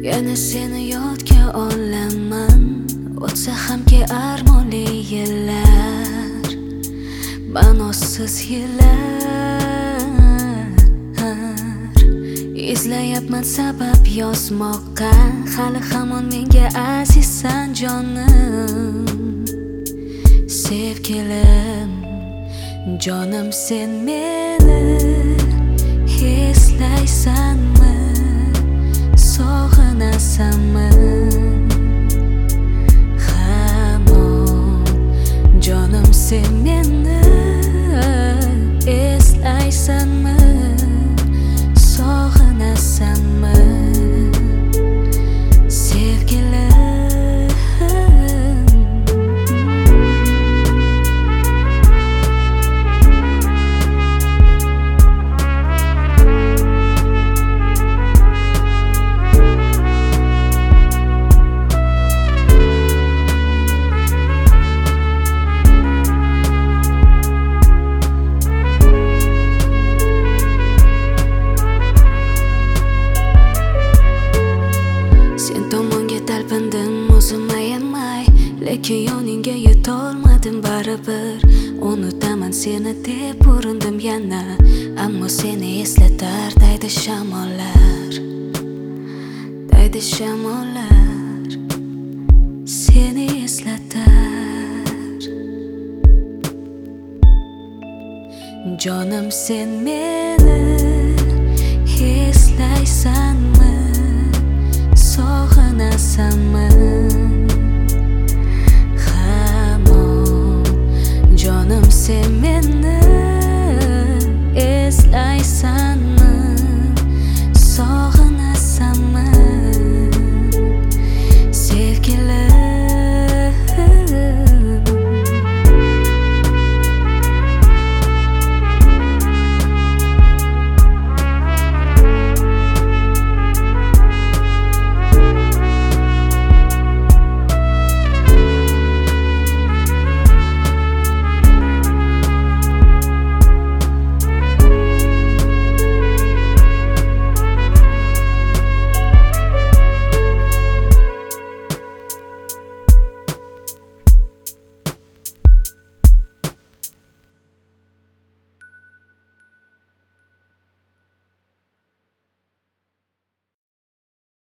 Yana seni yodga olaman, o'tsa hamki armonli yillar, ma'nosiz yillar. Izlayapman sabab yozmoqqa, hali hamon menga azizsan jonim. Sevgilim, jonim, sen meni eslaysanmi, sog'inasanmi? Hamon jonim, sen meni eslaysanmi, sog'inasanmi? Sevgilim, o'zim ayamay, lekin yoningga yetolmadim baribir. Unutaman seni deb urindim yana, ammo seni eslatar daydi shamollar, daydi shamollar, seni eslatar. Jonim, sen meni eslaysanmi, sog'inasanmi?